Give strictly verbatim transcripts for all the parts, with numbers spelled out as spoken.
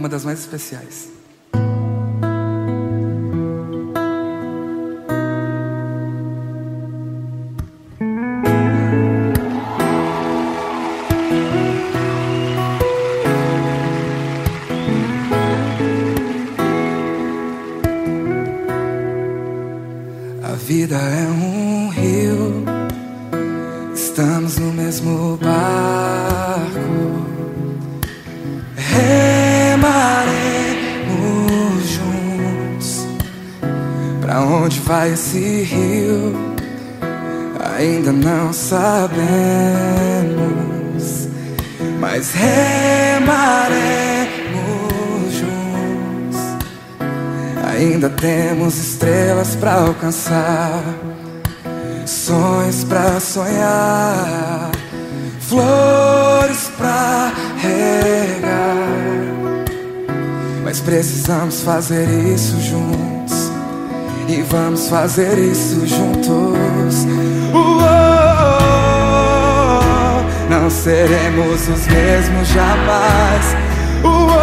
uma das mais especiais. A vida é um rio, estamos no mesmo barco. Remaremos juntos. Pra onde vai esse rio? Ainda não sabemos, mas remaremos juntos. Ainda temos estrelas pra alcançar, sonhos pra sonhar, flores pra regar. Mas precisamos fazer isso juntos, e vamos fazer isso juntos. Uou, não seremos os mesmos jamais. Uou,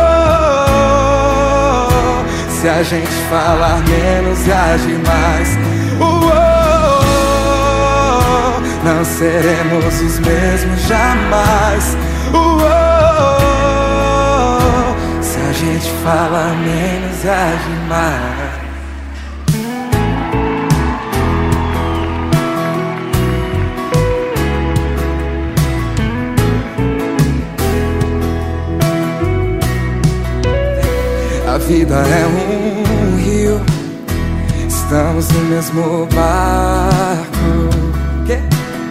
se a gente falar menos e agir mais. Uou, não seremos os mesmos jamais. Uou, se a gente fala menos e agir mais. A vida é um rio, estamos no mesmo barco. Quê?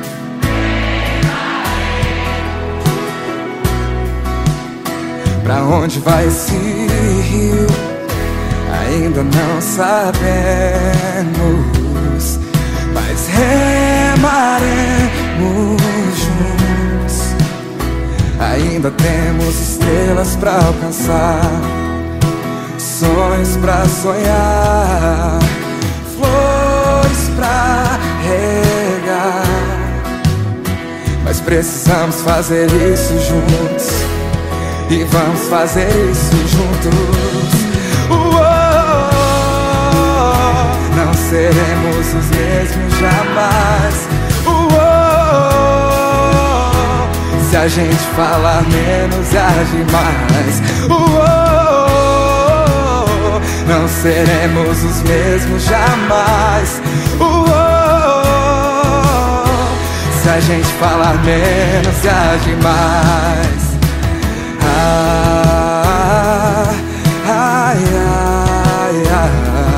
Pra onde vai esse rio? Ainda não sabemos, mas remaremos juntos. Ainda temos estrelas pra alcançar, sonhos pra sonhar, flores pra regar. Mas precisamos fazer isso juntos, e vamos fazer isso juntos. Uou, não seremos os mesmos jamais. Uou, se a gente falar menos e agir mais. Uou, não seremos os mesmos jamais. Uou, se a gente falar menos e agir mais. Ah, ai, ai, ai,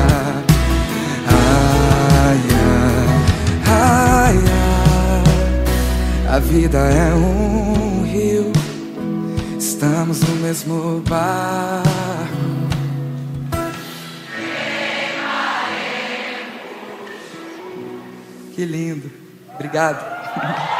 ai, ai, ai. A vida é um rio, estamos no mesmo barco. Que lindo, obrigado.